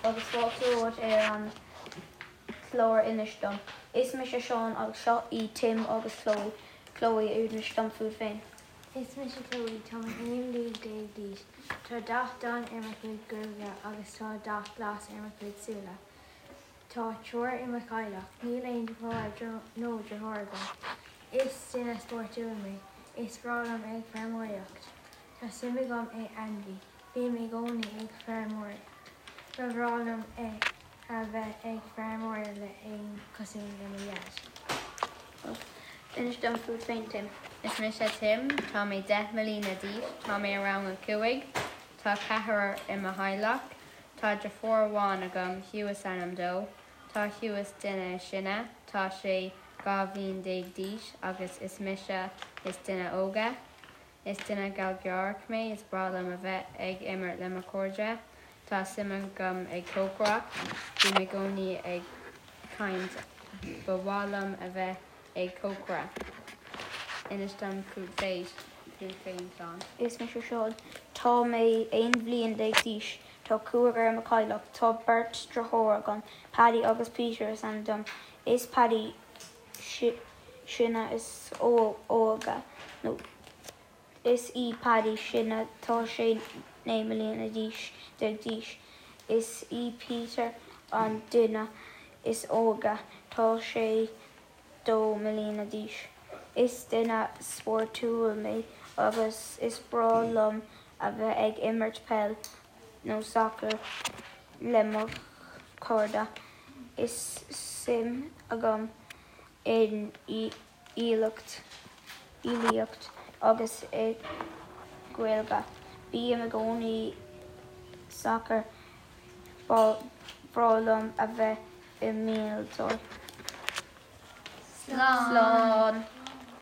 agus fáilteoirt an chlór inis dom. Is me sé Seán agus seo í Tim agus Chloe inis dom fúd féin. Is me sé Chloe tá aon lí déag díos. Tá 10 don ar mar chuid grúga agus tá 10 glas ar mar chuid súla. Tá treoir i mar caiileach, níl aon bhar nó de thorga. Is duine sportúil mé, is brálam ag fearmóireacht. Tá simime gom é Andy, bhí mé gcónaí ag fearmóir. Tá bhrálam a bheith ag fearmóir le aon cosún le na dheis. Inis dom fúd féin Tim. Is me sé Tim, tá mé 10 mlína díos, tá mé around an cuaig, tá cethar i mo haileach, tá de fórháin agam Huas anam dó, tá Huas duine sinne, tá sé 20 díos agus is mise is duine óga. Is duine gal gearc mé is bralam a bheith ag immert le mar cóide, tá simime gom ag cócra, bhí mé gcónaí ag caint bhhálam a bheith ag cócra. Inis dom cúd féin Seán. Is me sé Seán, tá mé aon bblion déag díos, tá cuagar ar mar caiileach, tá Bert strathóra gan Paddy agus Peter is an dom. Is Paddy sinna is óga. No. Is í Paddy sinna tá sé 9 mlíona déag díos. Is í Peter an duine is óga, tá sé 2 mlíona díos. Is duine sportúil mé agus is brálam a bheith ag immert pell nó soccer le mo códa. Is sim agam in íocht agus ag gaeilge. Bí me gcónaí soccer brálam a bheith i míltóir. Slán!